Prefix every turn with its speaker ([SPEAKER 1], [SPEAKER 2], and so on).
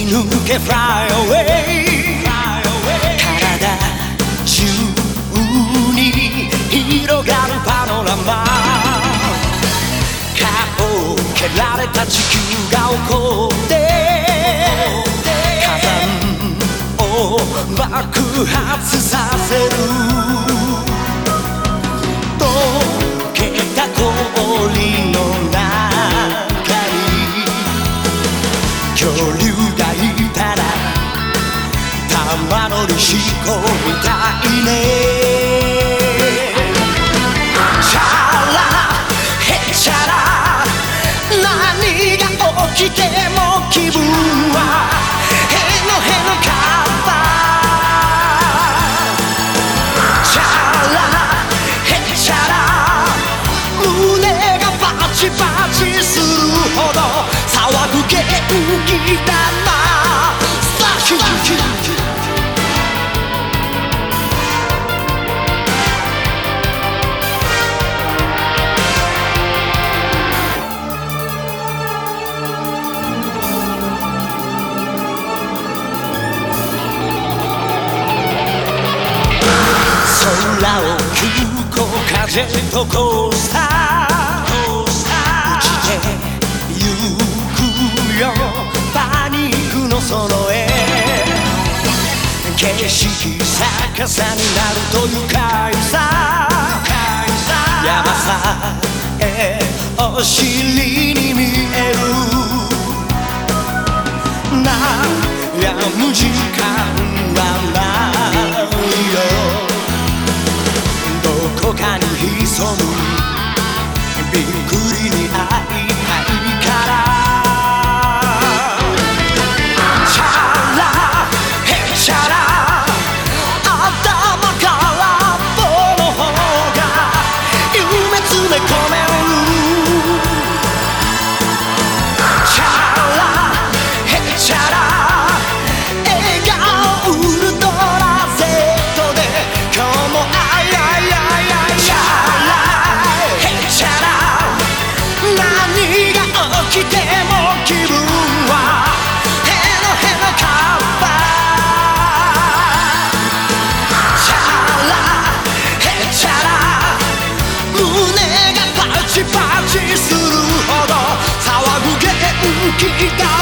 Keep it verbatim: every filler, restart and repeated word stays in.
[SPEAKER 1] 抜け Fly away 体中に広がるパノラマ顔を蹴られた地球が起こって火山を爆発させる溶けた氷の中に恐竜がいたら玉乗りしこみたいねチャラヘチャラ何が起きても気分はへのへのカッパチャラヘチャラ胸がパチパチするほど騒ぐ元気だなさキュキュ空を急行カジェットコースター落ちてゆくよパニックのその絵景色逆さになると愉快さ山さえお尻に見える悩む時間はないよどこかに潜むびっくりに会いたいからチャラヘチャラ頭から棒の方が夢詰め込めるチャラヘチャラ笑顔ウルトラ Z で今日もあいあいあいチャラヘチャラ何が起きても気分はへのへのカッパチャラヘチャラ胸がパチパチするほど騒ぐ元気だ